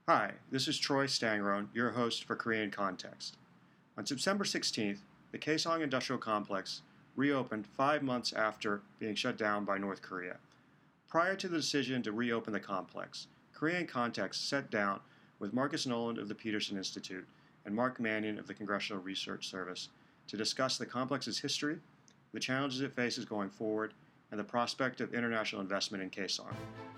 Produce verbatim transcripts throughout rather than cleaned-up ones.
Hi, this is Troy Stangrone, your host for Korean Context. On September sixteenth, the Kaesong Industrial Complex reopened five months after being shut down by North Korea. Prior to the decision to reopen the complex, Korean Context sat down with Marcus Noland of the Peterson Institute and Mark Mannion of the Congressional Research Service to discuss the complex's history, the challenges it faces going forward, and the prospect of international investment in Kaesong.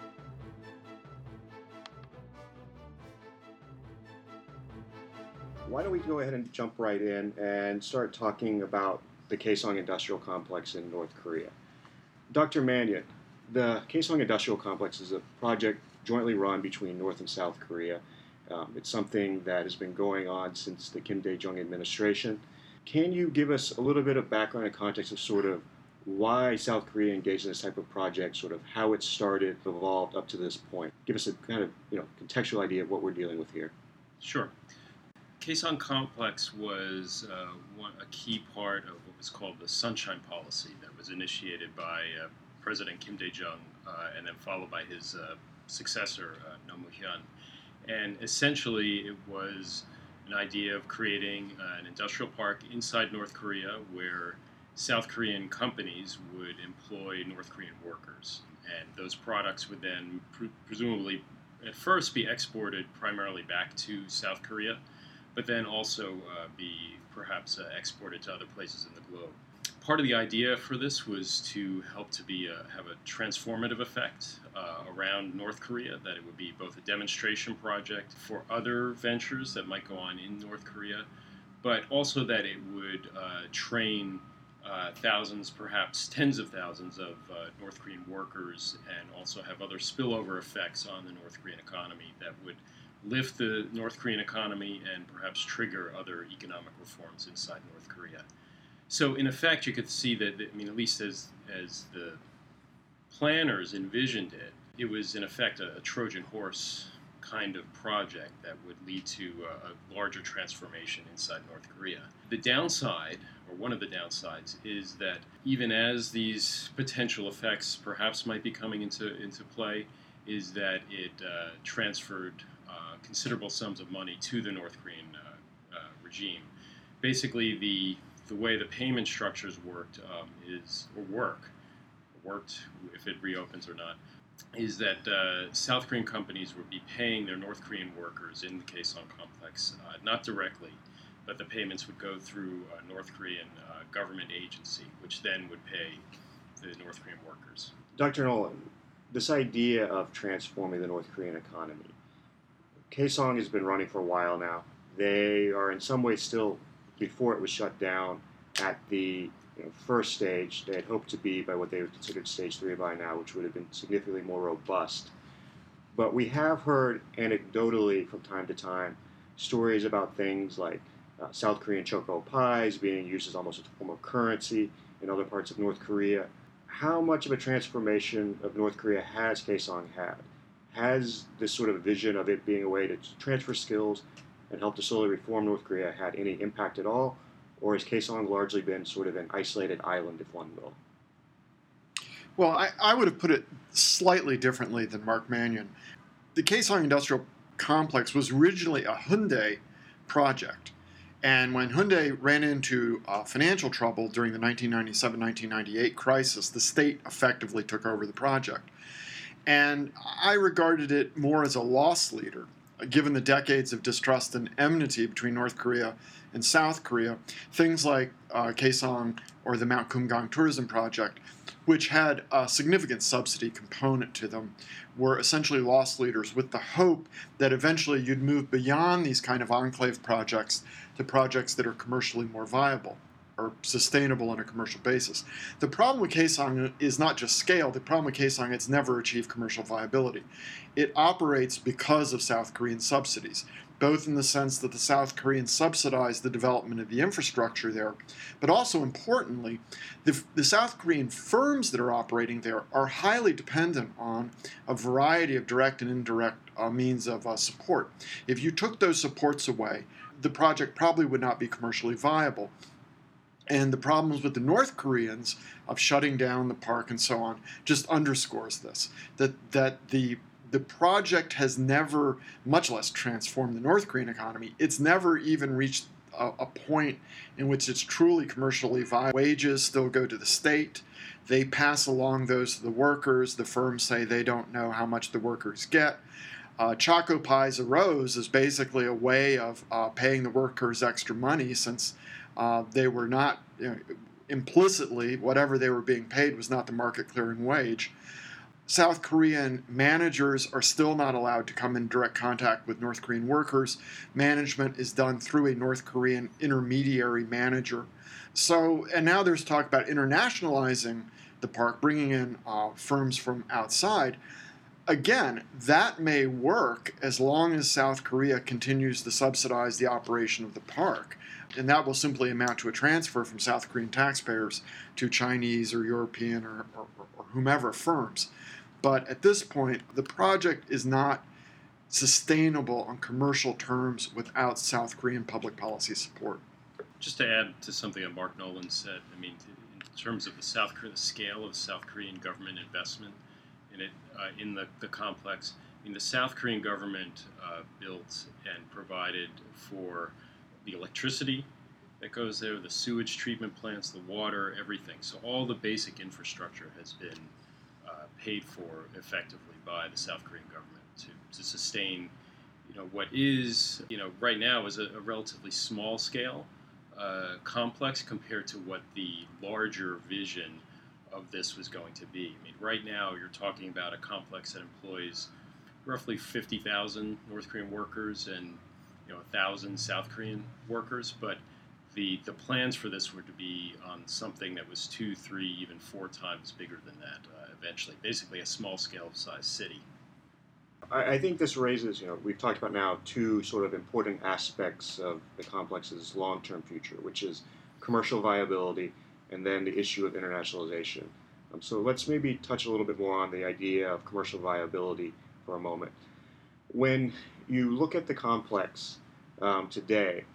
Why don't we go ahead and jump right in and start talking about the Kaesong Industrial Complex in North Korea. Doctor Mannion, the Kaesong Industrial Complex is a project jointly run between North and South Korea. Um, it's something that has been going on since the Kim Dae-jung administration. Can you give us a little bit of background and context of sort of why South Korea engaged in this type of project, sort of how it started, evolved up to this point? Give us a kind of you know contextual idea of what we're dealing with here. Sure. Kaesong Complex was uh, one, a key part of what was called the Sunshine Policy that was initiated by uh, President Kim Dae-jung uh, and then followed by his uh, successor, uh, Roh Moo-hyun. And essentially it was an idea of creating uh, an industrial park inside North Korea where South Korean companies would employ North Korean workers. And those products would then pre- presumably at first be exported primarily back to South Korea, but then also uh, be perhaps uh, exported to other places in the globe. Part of the idea for this was to help to be a, have a transformative effect uh, around North Korea, that it would be both a demonstration project for other ventures that might go on in North Korea, but also that it would uh, train uh, thousands, perhaps tens of thousands of uh, North Korean workers and also have other spillover effects on the North Korean economy that would lift the North Korean economy and perhaps trigger other economic reforms inside North Korea. So in effect, you could see that, I mean, at least as as the planners envisioned it, it was in effect a, a Trojan horse kind of project that would lead to a, a larger transformation inside North Korea. The downside, or one of the downsides, is that even as these potential effects perhaps might be coming into, into play, is that it uh, transferred Uh, considerable sums of money to the North Korean uh, uh, regime. Basically, the the way the payment structures worked um, is, or work, worked if it reopens or not, is that uh, South Korean companies would be paying their North Korean workers in the Kaesong complex, uh, not directly, but the payments would go through a North Korean uh, government agency, which then would pay the North Korean workers. Doctor Noland, this idea of transforming the North Korean economy, Kaesong has been running for a while now. They are in some ways still, before it was shut down, at the you know, first stage. They had hoped to be by what they would consider stage three by now, which would have been significantly more robust. But we have heard anecdotally from time to time stories about things like uh, South Korean choco pies being used as almost a form of currency in other parts of North Korea. How much of a transformation of North Korea has Kaesong had? Has this sort of vision of it being a way to transfer skills and help to slowly reform North Korea had any impact at all? Or has Kaesong largely been sort of an isolated island, if one will? Well, I, I would have put it slightly differently than Mark Mannion. The Kaesong Industrial Complex was originally a Hyundai project. And when Hyundai ran into uh, financial trouble during the nineteen ninety-seven nineteen ninety-eight crisis, the state effectively took over the project. And I regarded it more as a loss leader, given the decades of distrust and enmity between North Korea and South Korea. Things like uh, Kaesong or the Mount Kumgang Tourism Project, which had a significant subsidy component to them, were essentially loss leaders with the hope that eventually you'd move beyond these kind of enclave projects to projects that are commercially more viable or sustainable on a commercial basis. The problem with Kaesong is not just scale. The problem with Kaesong, it's never achieved commercial viability. It operates because of South Korean subsidies, both in the sense that the South Koreans subsidize the development of the infrastructure there, but also importantly, the, the South Korean firms that are operating there are highly dependent on a variety of direct and indirect uh, means of uh, support. If you took those supports away, the project probably would not be commercially viable. And the problems with the North Koreans of shutting down the park and so on just underscores this, that that the the project has never, much less transformed the North Korean economy, it's never even reached a, a point in which it's truly commercially viable. Wages still go to the state. They pass along those to the workers. The firms say they don't know how much the workers get. Uh, Choco Pies arose as basically a way of uh, paying the workers extra money, since uh, they were not, you know, implicitly, whatever they were being paid was not the market clearing wage. South Korean managers are still not allowed to come in direct contact with North Korean workers. Management is done through a North Korean intermediary manager. So, and now there's talk about internationalizing the park, bringing in uh, firms from outside. Again, that may work as long as South Korea continues to subsidize the operation of the park. And that will simply amount to a transfer from South Korean taxpayers to Chinese or European or, or, or whomever firms. But at this point, the project is not sustainable on commercial terms without South Korean public policy support. Just to add to something that Mark Nolan said, I mean, in terms of the South Korea, the scale of the South Korean government investment in it, uh, in the, the complex, I mean, the South Korean government uh, built and provided for the electricity that goes there, the sewage treatment plants, the water, everything. So all the basic infrastructure has been uh, paid for effectively by the South Korean government to, to sustain, you know, what is, you know, right now is a, a relatively small scale uh, complex compared to what the larger vision of this was going to be. I mean, right now you're talking about a complex that employs roughly fifty thousand North Korean workers and, you know, one thousand South Korean workers, but the the plans for this were to be on something that was two, three, even four times bigger than that uh, eventually, basically a small-scale size city. I, I think this raises, you know, we've talked about now two sort of important aspects of the complex's long-term future, which is commercial viability and then the issue of internationalization. Um, so let's maybe touch a little bit more on the idea of commercial viability for a moment. When you look at the complex um, today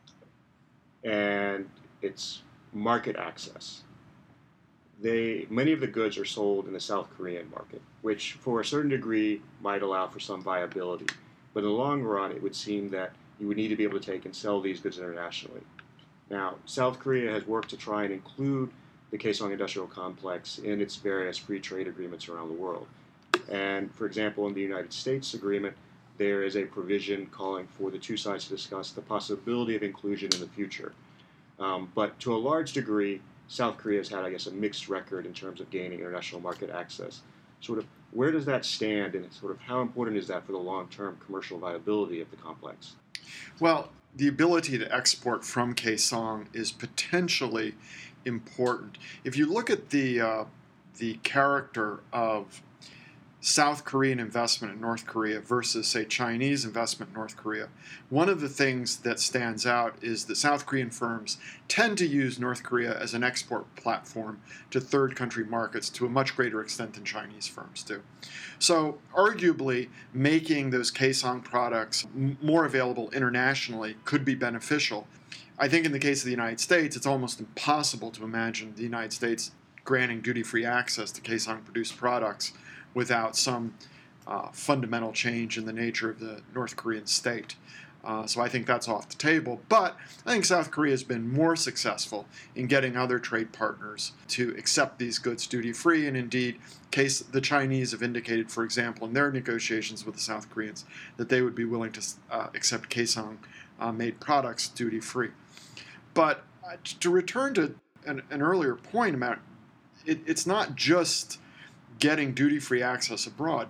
and its market access, they many of the goods are sold in the South Korean market, which for a certain degree might allow for some viability. But in the long run, it would seem that you would need to be able to take and sell these goods internationally. Now, South Korea has worked to try and include the Kaesong Industrial Complex in its various free trade agreements around the world. And, for example, in the United States agreement, there is a provision calling for the two sides to discuss the possibility of inclusion in the future. Um, but to a large degree, South Korea has had, I guess, a mixed record in terms of gaining international market access. Sort of, where does that stand, and sort of how important is that for the long-term commercial viability of the complex? Well, the ability to export from Kaesong is potentially important. If you look at the uh, the character of South Korean investment in North Korea versus, say, Chinese investment in North Korea, one of the things that stands out is that South Korean firms tend to use North Korea as an export platform to third country markets to a much greater extent than Chinese firms do. So arguably, making those Kaesong products m- more available internationally could be beneficial. I think in the case of the United States, it's almost impossible to imagine the United States granting duty-free access to Kaesong-produced products without some uh, fundamental change in the nature of the North Korean state. Uh, so I think that's off the table. But I think South Korea has been more successful in getting other trade partners to accept these goods duty-free. And indeed, case the Chinese have indicated, for example, in their negotiations with the South Koreans, that they would be willing to uh, accept Kaesong-made uh, products duty-free. But uh, to return to an, an earlier point about it, it's not just getting duty-free access abroad.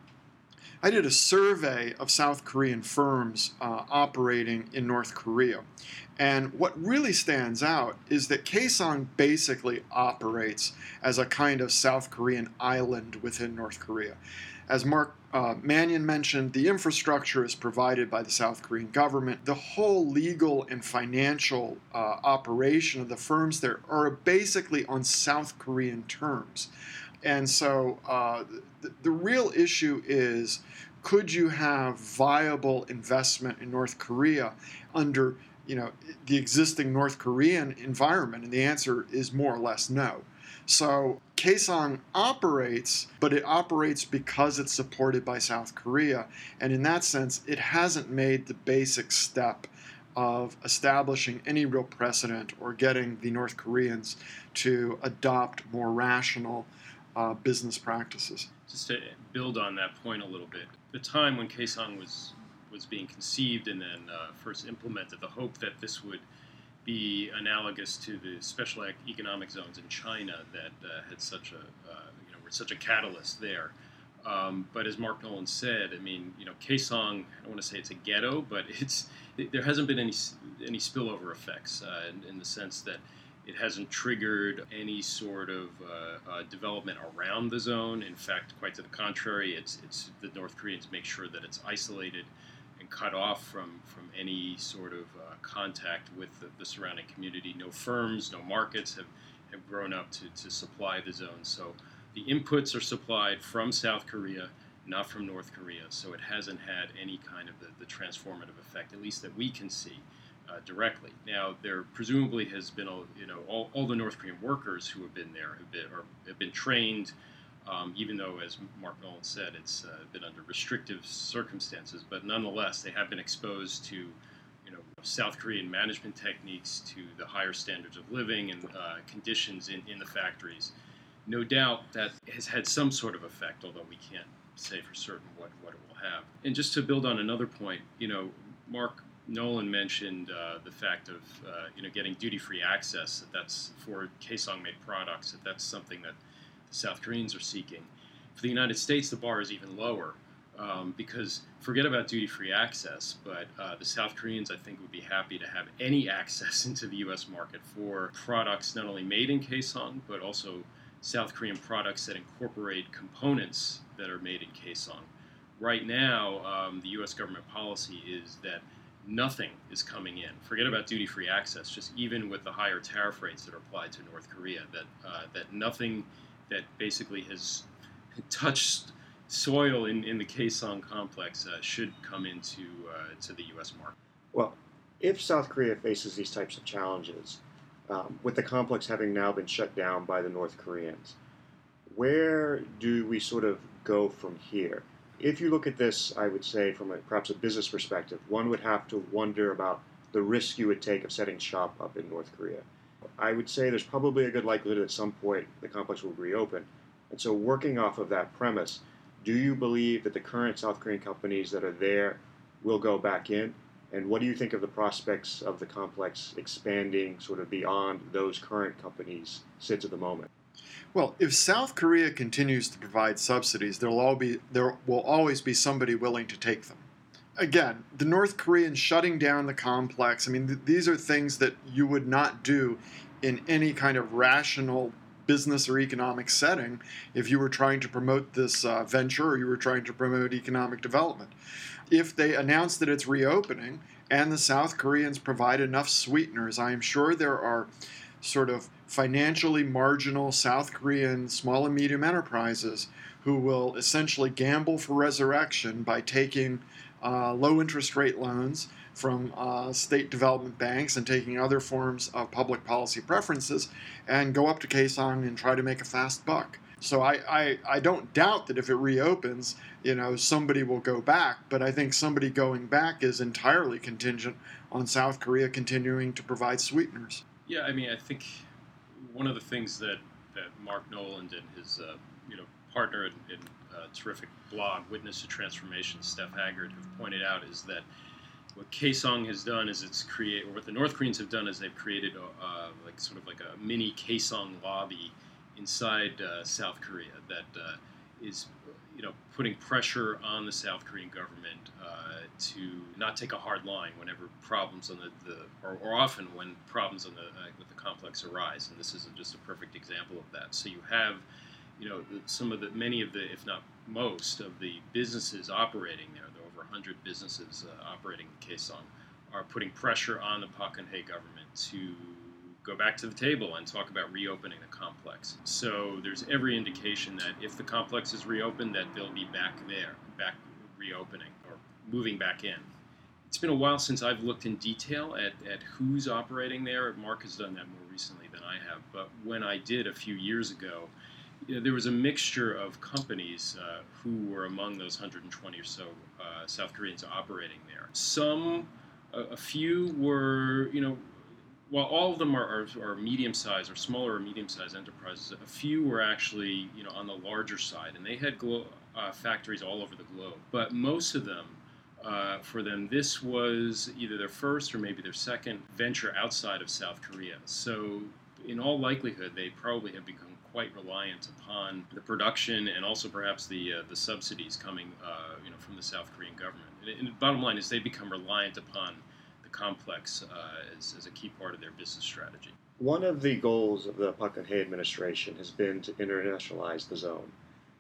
I did a survey of South Korean firms uh, operating in North Korea. And what really stands out is that Kaesong basically operates as a kind of South Korean island within North Korea. As Mark uh, Mannion mentioned, the infrastructure is provided by the South Korean government. The whole legal and financial uh, operation of the firms there are basically on South Korean terms. And so uh, the, the real issue is, could you have viable investment in North Korea under, you know, the existing North Korean environment? And the answer is more or less no. So Kaesong operates, but it operates because it's supported by South Korea. And in that sense, it hasn't made the basic step of establishing any real precedent or getting the North Koreans to adopt more rational uh, business practices. Just to build on that point a little bit, the time when Kaesong was was being conceived and then uh, first implemented, the hope that this would be analogous to the special economic zones in China that uh, had such a uh, you know were such a catalyst there. Um, but as Mark Nolan said, I mean, you know, Kaesong, I don't want to say it's a ghetto, but it's it, there hasn't been any any spillover effects uh, in, in the sense that it hasn't triggered any sort of uh, uh, development around the zone. In fact, quite to the contrary, it's it's the North Koreans make sure that it's isolated and cut off from, from any sort of uh, contact with the, the surrounding community. No firms, no markets have, have grown up to, to supply the zone. So the inputs are supplied from South Korea, not from North Korea. So it hasn't had any kind of the, the transformative effect, at least that we can see uh, directly. Now, there presumably has been, a, you know, all, all the North Korean workers who have been there have been, or have been trained. Um, even though, as Mark Nolan said, it's uh, been under restrictive circumstances, but nonetheless, they have been exposed to, you know, South Korean management techniques, to the higher standards of living and uh, conditions in, in the factories. No doubt that has had some sort of effect, although we can't say for certain what, what it will have. And just to build on another point, you know, Mark Nolan mentioned uh, the fact of, uh, you know, getting duty-free access, that that's for Kaesong-made products, that that's something that the South Koreans are seeking. For the United States, the bar is even lower um, because forget about duty-free access, but uh, the South Koreans, I think, would be happy to have any access into the U S market for products not only made in Kaesong, but also South Korean products that incorporate components that are made in Kaesong. Right now, um, the U S government policy is that nothing is coming in. Forget about duty-free access, just even with the higher tariff rates that are applied to North Korea, that uh, that nothing that basically has touched soil in, in the Kaesong complex uh, should come into uh, to the U S market. Well, if South Korea faces these types of challenges, um, with the complex having now been shut down by the North Koreans, where do we sort of go from here? If you look at this, I would say from a, perhaps a business perspective, one would have to wonder about the risk you would take of setting shop up in North Korea. I would say there's probably a good likelihood at some point the complex will reopen. And so working off of that premise, do you believe that the current South Korean companies that are there will go back in? And what do you think of the prospects of the complex expanding sort of beyond those current companies sits at the moment? Well, if South Korea continues to provide subsidies, there will all be there will always be somebody willing to take them. Again, the North Koreans shutting down the complex, I mean, th- these are things that you would not do in any kind of rational business or economic setting if you were trying to promote this uh, venture or you were trying to promote economic development. If they announce that it's reopening and the South Koreans provide enough sweeteners, I am sure there are sort of financially marginal South Korean small and medium enterprises who will essentially gamble for resurrection by taking uh, low interest rate loans from uh, state development banks and taking other forms of public policy preferences and go up to Kaesong and try to make a fast buck. So I, I, I don't doubt that if it reopens, you know, somebody will go back, but I think somebody going back is entirely contingent on South Korea continuing to provide sweeteners. Yeah, I mean, I think one of the things that, that Mark Noland and his uh, you know partner in, in uh, terrific blog, Witness to Transformation, Steph Haggard, have pointed out is that what Kaesong has done is it's create, or what the North Koreans have done is they've created a, uh, like sort of like a mini Kaesong lobby inside uh, South Korea that uh, is you know putting pressure on the South Korean government uh, to not take a hard line whenever problems on the, the or, or often when problems on the uh, with the complex arise, and this is just a perfect example of that. So you have you know some of the many of the, if not most of the businesses operating there, there are over one hundred businesses uh, operating in Kaesong, are putting pressure on the Park Geun-hye government to go back to the table and talk about reopening the complex. So there's every indication that if the complex is reopened, that they'll be back there, back reopening or moving back in. it's been a while since I've looked in detail at, at who's operating there. Mark has done that more recently than I have. But when I did a few years ago, you know, there was a mixture of companies uh, who were among those one hundred twenty or so uh, South Koreans operating there. Some, a, a few were, you know, while all of them are, are, are medium-sized or smaller or medium-sized enterprises, a few were actually, you know, on the larger side, and they had glo- uh, factories all over the globe. But most of them, uh, for them, this was either their first or maybe their second venture outside of South Korea. So, in all likelihood, they probably have become quite reliant upon the production and also perhaps the uh, the subsidies coming, uh, you know, from the South Korean government. And, and the bottom line is they become reliant upon complex uh, as, as a key part of their business strategy. One of the goals of the Park Geun-hye administration has been to internationalize the zone.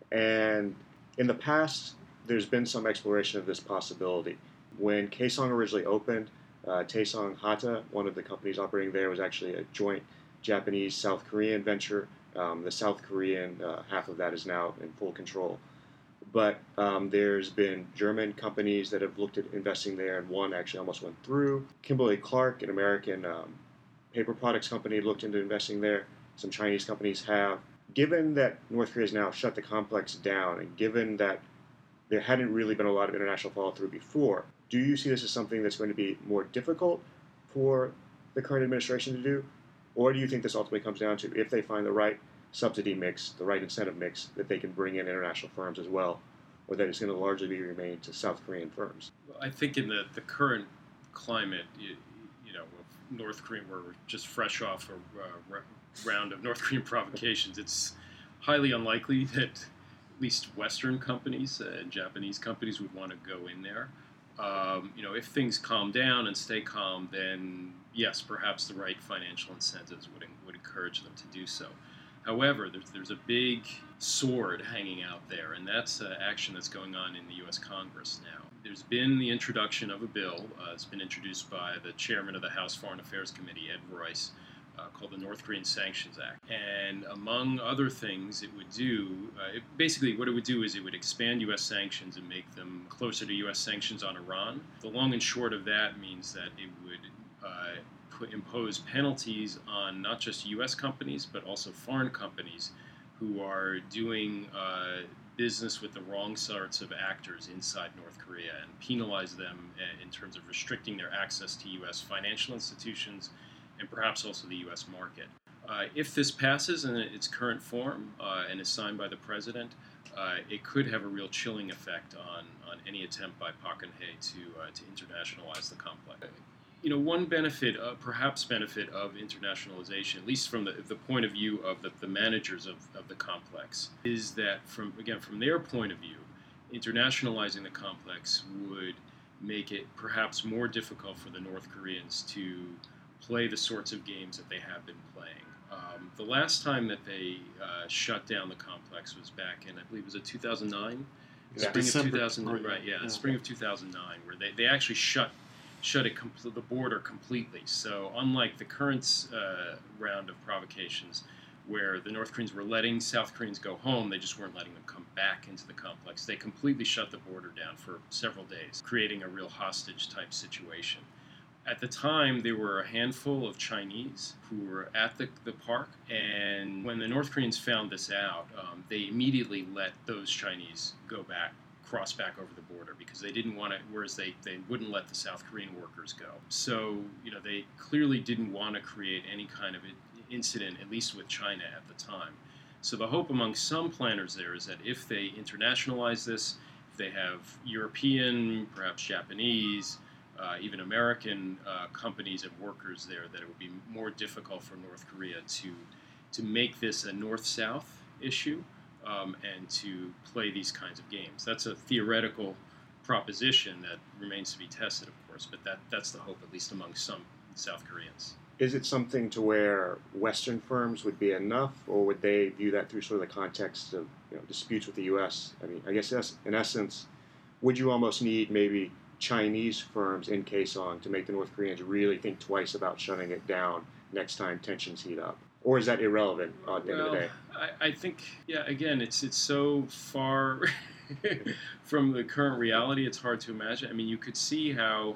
And in the past, there's been some exploration of this possibility. When Kaesong originally opened, uh, Taesong Hata, one of the companies operating there, was actually a joint Japanese-South Korean venture. Um, the South Korean uh, half of that is now in full control. But um, there's been German companies that have looked at investing there, and one actually almost went through. Kimberly-Clark, an American um, paper products company, looked into investing there. Some Chinese companies have. Given that North Korea has now shut the complex down, and given that there hadn't really been a lot of international follow-through before, do you see this as something that's going to be more difficult for the current administration to do? Or do you think this ultimately comes down to, if they find the right subsidy mix, the right incentive mix, that they can bring in international firms as well, or that it's going to largely be remain to South Korean firms? I think in the, the current climate, you, you know, of North Korea, where we're just fresh off a uh, round of North Korean provocations, it's highly unlikely that at least Western companies uh, and Japanese companies would want to go in there. Um, you know, if things calm down and stay calm, then yes, perhaps the right financial incentives would would encourage them to do so. However, there's, there's a big sword hanging out there, and that's uh, action that's going on in the U S Congress now. There's been the introduction of a bill. Uh, it's been introduced by the chairman of the House Foreign Affairs Committee, Ed Royce, uh, called the North Korean Sanctions Act. And among other things it would do, uh, it, basically what it would do is it would expand U S sanctions and make them closer to U S sanctions on Iran. The long and short of that means that it would uh, put, impose penalties on not just U S companies, but also foreign companies who are doing uh, business with the wrong sorts of actors inside North Korea, and penalize them in terms of restricting their access to U S financial institutions and perhaps also the U S market. Uh, if this passes in its current form uh, and is signed by the president, uh, it could have a real chilling effect on, on any attempt by Park Geun-hye to, uh, to internationalize the complex. You know, one benefit, uh, perhaps benefit of internationalization, at least from the, the point of view of the, the managers of, of the complex, is that from, again, from their point of view, internationalizing the complex would make it perhaps more difficult for the North Koreans to play the sorts of games that they have been playing. Um, the last time that they uh, shut down the complex was back in, I believe, was it two thousand nine? Yeah. Spring December, of two thousand nine, right, right? Yeah, yeah. spring of two thousand nine, where they, they actually shut shut it compl- the border completely. So unlike the current uh, round of provocations, where the North Koreans were letting South Koreans go home, they just weren't letting them come back into the complex. They completely shut the border down for several days, creating a real hostage-type situation. At the time, there were a handful of Chinese who were at the, the park, and when the North Koreans found this out, um, they immediately let those Chinese go back, cross back over the border, because they didn't want to, whereas they, they wouldn't let the South Korean workers go. So, you know, they clearly didn't want to create any kind of incident, at least with China at the time. So the hope among some planners there is that if they internationalize this, if they have European, perhaps Japanese, Uh, even American uh, companies and workers there, that it would be more difficult for North Korea to to make this a North-South issue um, and to play these kinds of games. That's a theoretical proposition that remains to be tested, of course, but that, that's the hope, at least among some South Koreans. Is it something to where Western firms would be enough, or would they view that through sort of the context of, you know, disputes with the U S? I mean, I guess in essence, would you almost need maybe Chinese firms in Kaesong to make the North Koreans really think twice about shutting it down next time tensions heat up? Or is that irrelevant uh, at the well, end of the day? I, I think, yeah, again, it's it's so far from the current reality, it's hard to imagine. I mean, you could see how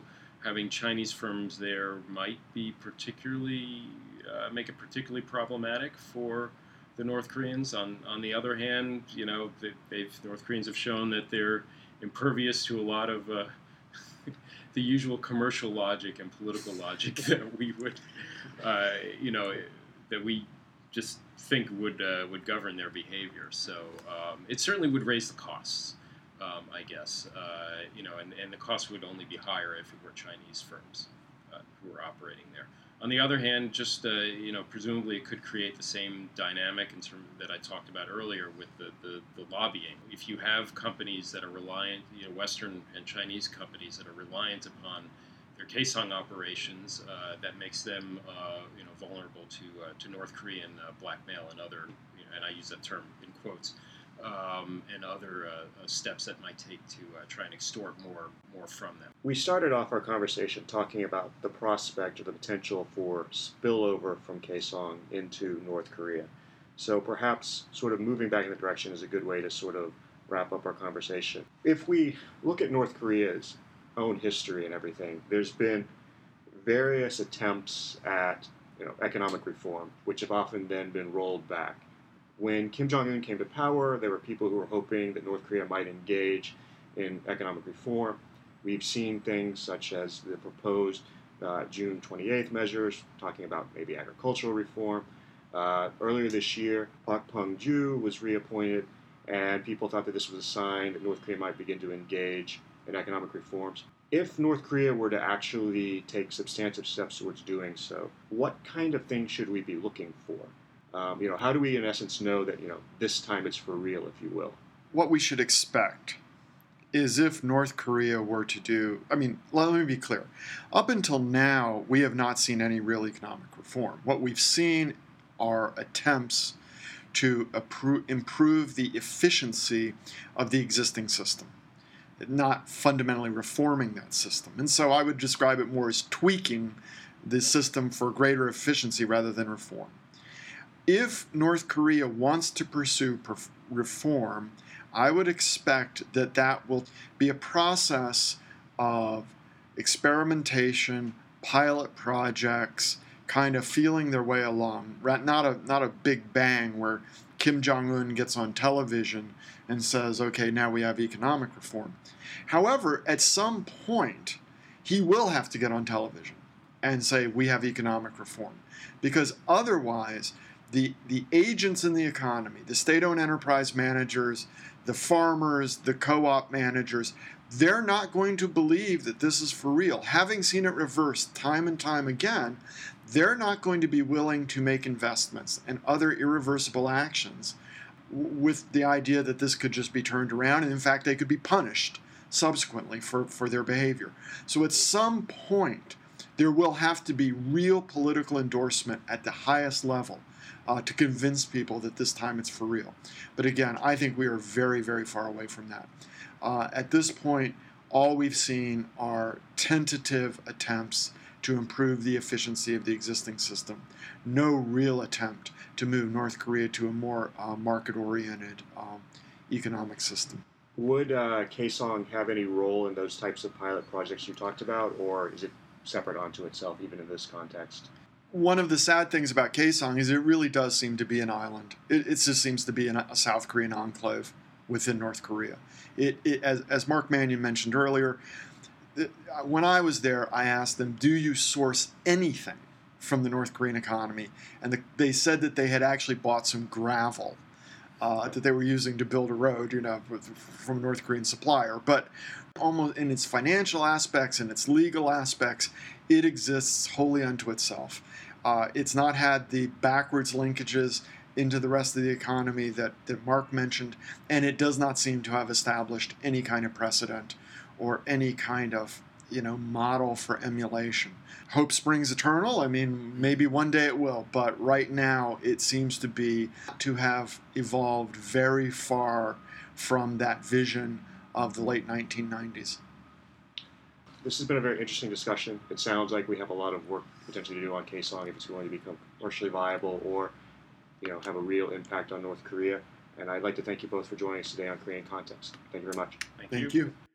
having Chinese firms there might be particularly uh, make it particularly problematic for the North Koreans. On on the other hand, you know, they, they've North Koreans have shown that they're impervious to a lot of uh, the usual commercial logic and political logic that we would, uh, you know, that we just think would uh, would govern their behavior. So um, it certainly would raise the costs, um, I guess. Uh, you know, and, and the costs would only be higher if it were Chinese firms uh, who were operating there. On the other hand, just uh, you know, presumably it could create the same dynamic in terms that I talked about earlier with the, the, the lobbying. If you have companies that are reliant, you know, Western and Chinese companies that are reliant upon their Kaesong operations, uh, that makes them uh, you know, vulnerable to uh, to North Korean uh, blackmail and other, you know, and I use that term in quotes, um, and other uh, uh, steps that might take to uh, try and extort more more from them. We started off our conversation talking about the prospect or the potential for spillover from Kaesong into North Korea. So perhaps sort of moving back in the direction is a good way to sort of wrap up our conversation. If we look at North Korea's own history and everything, there's been various attempts at, you know, economic reform, which have often then been rolled back. When Kim Jong-un came to power, there were people who were hoping that North Korea might engage in economic reform. We've seen things such as the proposed uh, June twenty-eighth measures, talking about maybe agricultural reform. Uh, earlier this year, Park Pung-ju was reappointed, and people thought that this was a sign that North Korea might begin to engage in economic reforms. If North Korea were to actually take substantive steps towards doing so, what kind of things should we be looking for? Um, you know, how do we, in essence, know that, you know, this time it's for real, if you will? What we should expect is if North Korea were to do, I mean, let me be clear. Up until now, we have not seen any real economic reform. What we've seen are attempts to appro- improve the efficiency of the existing system, not fundamentally reforming that system. And so I would describe it more as tweaking the system for greater efficiency rather than reform. If North Korea wants to pursue perf- reform, I would expect that that will be a process of experimentation, pilot projects, kind of feeling their way along. Not a, not a big bang where Kim Jong-un gets on television and says, okay, now we have economic reform. However, at some point, he will have to get on television and say, we have economic reform. Because otherwise, the, the agents in the economy, the state-owned enterprise managers, the farmers, the co-op managers, they're not going to believe that this is for real. Having seen it reversed time and time again, they're not going to be willing to make investments and other irreversible actions with the idea that this could just be turned around, and in fact they could be punished subsequently for, for their behavior. So at some point there will have to be real political endorsement at the highest level uh, to convince people that this time it's for real. But again, I think we are very, very far away from that. Uh, at this point, all we've seen are tentative attempts to improve the efficiency of the existing system. No real attempt to move North Korea to a more uh, market-oriented um, economic system. Would uh, Kaesong have any role in those types of pilot projects you talked about, or is it separate onto itself even in this context? One of the sad things about Kaesong is it really does seem to be an island. It, it just seems to be an, a South Korean enclave within North Korea. It, it, as, as Mark Mannion mentioned earlier, it, when I was there, I asked them, do you source anything from the North Korean economy? And the, they said that they had actually bought some gravel uh, that they were using to build a road, you know, from a North Korean supplier. But almost in its financial aspects and its legal aspects, it exists wholly unto itself. Uh, it's not had the backwards linkages into the rest of the economy that, that Mark mentioned, and it does not seem to have established any kind of precedent or any kind of, you know, model for emulation. Hope springs eternal. I mean, maybe one day it will, but right now it seems to be to have evolved very far from that vision of the late nineteen nineties. This has been a very interesting discussion. It sounds like we have a lot of work potentially to do on Kaesong if it's going to become commercially viable or, you know, have a real impact on North Korea. And I'd like to thank you both for joining us today on Korean Context. Thank you very much. Thank, Thank you. you.